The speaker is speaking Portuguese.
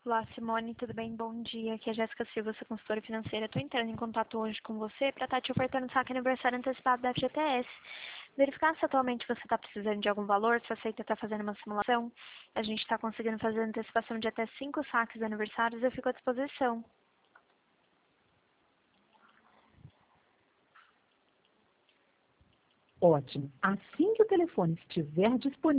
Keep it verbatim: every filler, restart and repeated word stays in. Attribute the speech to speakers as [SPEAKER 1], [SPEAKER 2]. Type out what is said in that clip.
[SPEAKER 1] Olá, Simone, tudo bem? Bom dia. Aqui é a Jéssica Silva, sua consultora financeira. Estou entrando em contato hoje com você para estar te ofertando saque aniversário antecipado da F G T S. Verificar se atualmente você está precisando de algum valor, se aceita estar fazendo uma simulação. A gente está conseguindo fazer antecipação de até cinco saques aniversários. Eu fico à disposição.
[SPEAKER 2] Ótimo. Assim que o telefone estiver disponível,